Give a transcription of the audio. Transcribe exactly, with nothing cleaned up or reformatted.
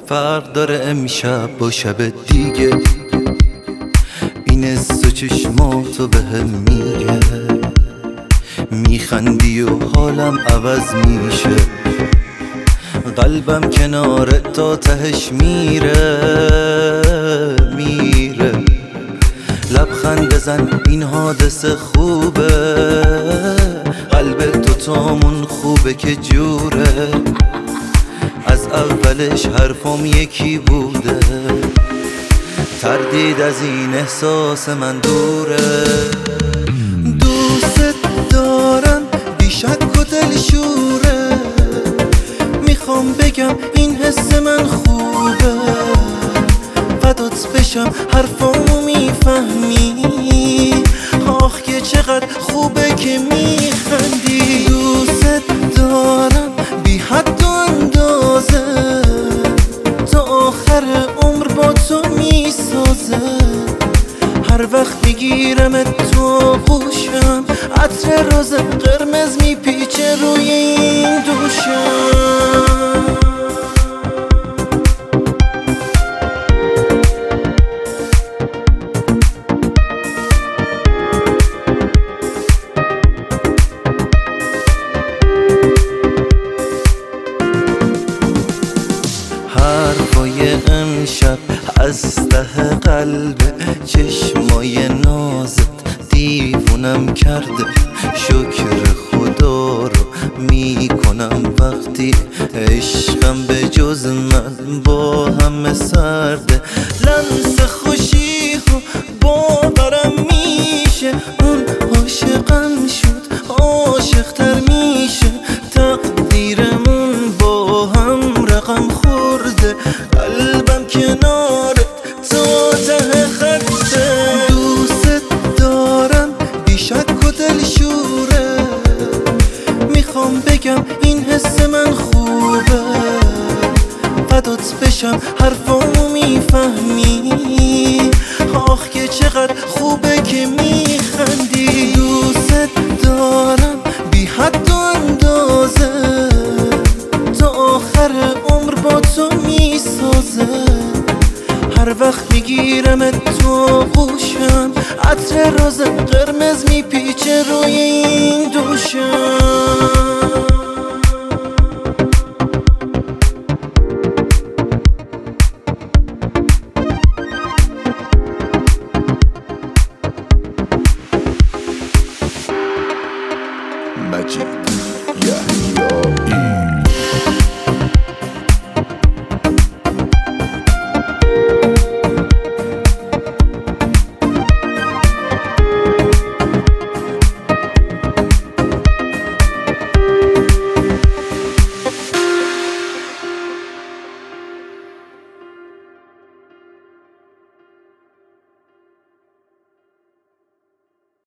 فرق داره امشب با شب دیگه. این از تو چشماتو به هم میگه، میخندی و حالم عوض میشه. قلبم کنار تا تهش میره میره. لبخند بزن این حادثه خوبه، قلب تو تامون خوبه که جوره. از اولش حرفم یکی بوده، تردید از این احساس من دوره. دوست دارم بی شک و دلشوره، میخوام بگم این حس من خوبه. فدات بشم حرفامو میفهمی، آخ که چقدر خوبه که میخندی. دوست دارم بی حد و اندازه، تا آخر عمر با تو میسازه. هر وقت میگیرم تو گوشم، عطر روز قرمز میپیچه روی این دوشم. حرفای امشب از ته قلب، چشمای نازت دیوونم کرده. شکر خدا رو میکنم وقتی عشقم به جز من با همه سرده. لمس خوشی و باورم میشه، اون عاشقم شد عاشق تر میشه. تقدیرمون با هم رقم خورده، قلبم کنارت تا ته خطه. دوست دارم بی شک و دلشوره، میخوام بگم این حس من خوبه. فدات بشم حرفامو میفهمی، آخ که چقدر خوبه که میخندی. دوست دارم بی حد و اندازه، تا آخر عمر با تو میسازه. هر وقت میگیرم تو گوشم، عطر روز قرمز میپیچه روی این دوشم. Magic, yeah, yo.